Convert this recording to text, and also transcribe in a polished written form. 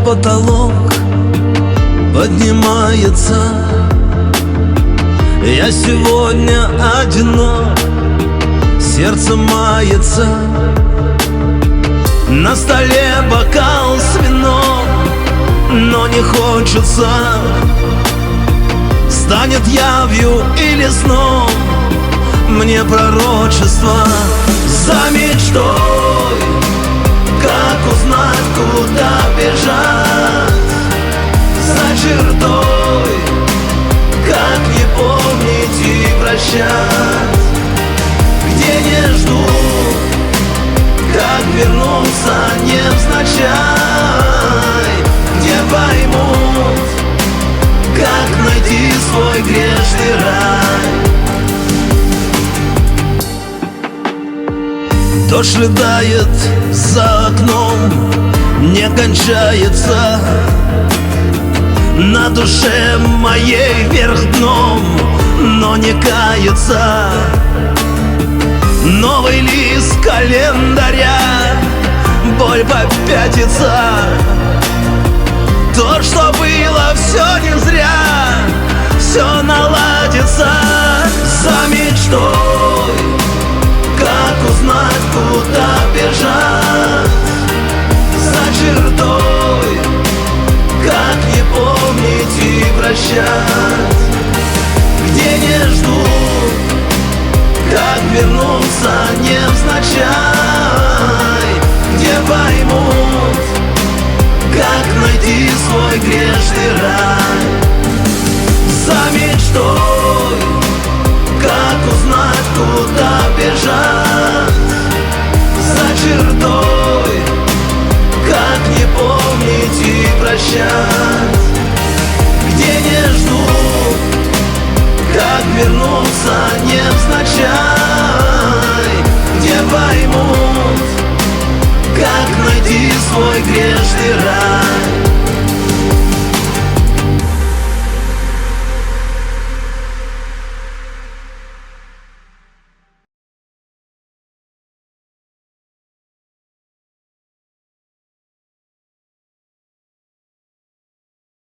потолок поднимается. Я сегодня одинок, сердце мается. На столе бокал с вином, но не хочется. Станет явью или сном мне пророчество. За мечтой, как узнать, куда бежать? За чертой, как не помнить и прощать? Где не ждут, как вернуться невзначай? Где поймут, как найти свой грешный рай? Дождь летает за окном, не кончается. На душе моей вверх дном, но не кается. Новый лист календаря, боль попятится. То, что было, все не зря, все наладится. За мечтой, как узнать, куда бежать? За чертой, как не помнить и прощать? Где не ждут, как вернуться невзначай? Где поймут, как найти свой грешный рай? За мечтой, как узнать, куда бежать? За чертой, как не помнить и прощать? Где не ждут, как вернуться невзначай? Где поймут, как найти свой грешный рай?